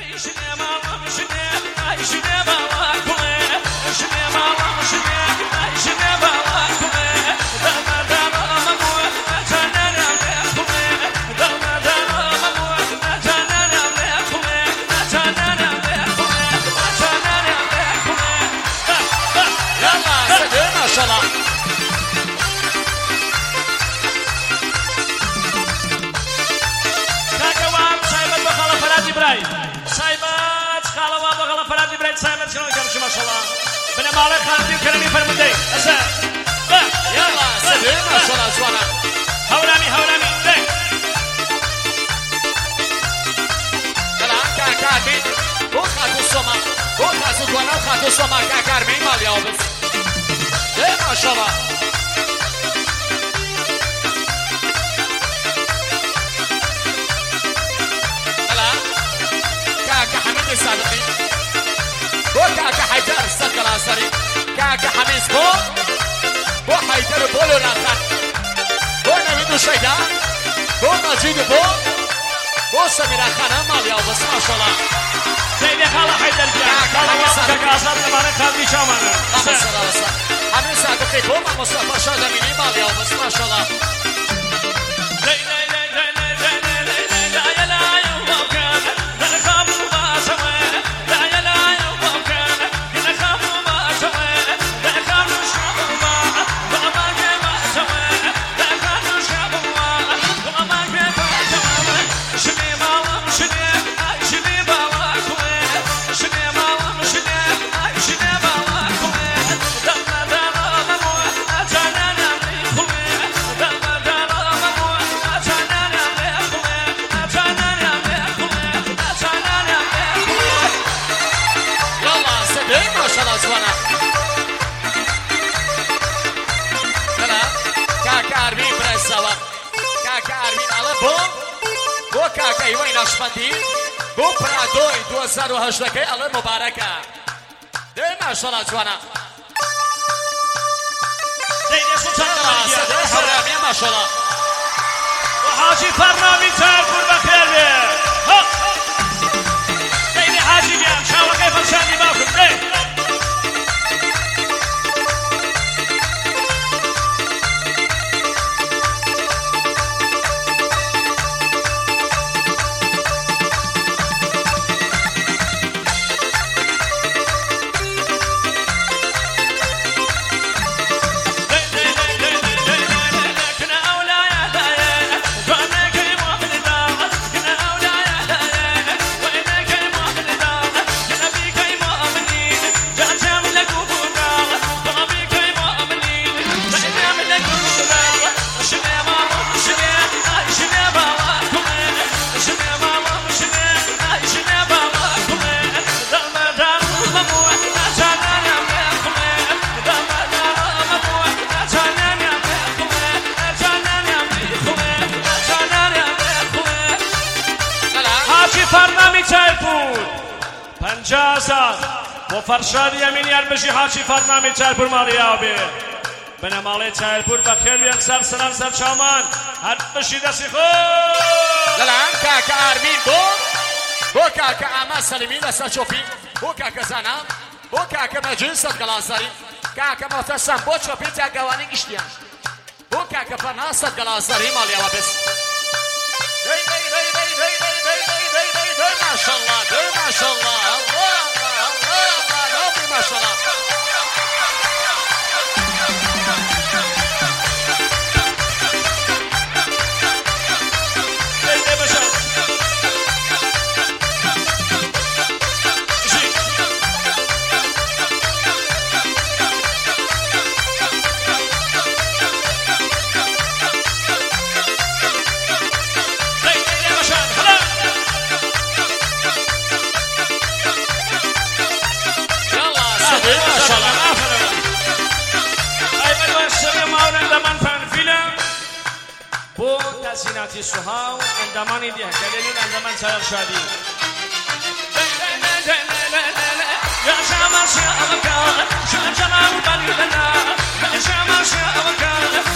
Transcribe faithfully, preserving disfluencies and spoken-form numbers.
سايمر شلون كرش ما شاء الله بنا مالك خالدين كرمي فرمدي اسا يلا سيدي ما شاء الله جوانا هولامي هولامي دي يلا كا كارمين هو خاتو السما هو خاتو جوانا وخاتو السما كا كارمين مال يا بس ايه ما شاء الله يلا كا حميد الصادقي بو كاكا حيدر السكر عصري كاكا حميس بو بو حيدر بولو ناخن بو نميدو شيدا بو مجيد بو بو سميرا خانم ماليا وبس ما شاء الله سيدي خاله حيدر جان خاله كاكا عصر زمانه خالدي شامانه حميس عدقي بو ما مصطفى شادميني ماليا وبس ما شاء الله كاكا وين اشبندي بو برادوي دو هزار و هشت كي الله مباركه دي ما شاء الله جوانا دي سلطان الله حرامي ما شاء الله وحاجي فرنامي تاكل بخير ها دي حاجي بيان شاو كيف شاني باكم دي جازا وفرشاد يمين يربشي حاجي فرنامي چارپور ماليا بي بنا مالي چارپور بخير بيان سر سلام سر شامان هر بشي دسي خو للان كاكا ارمين بو بو كاكا اما سلمين دسا شوفي بو كاكا زانا بو كاكا مجلس القلاصري كاكا متسم بو شوفي تا قوانين اشتيان بو كاكا فرناسة القلاصري ماليا بس دي دي دي دي دي دي دي دي دي ما شاء الله دي ما شاء الله الله الله الله الله ما شاء الله تحسينات السهاو عندما نديها كدليل عندما سير شادي يا شمس يا أبكار شو جمال بني لنا يا شمس يا أبكار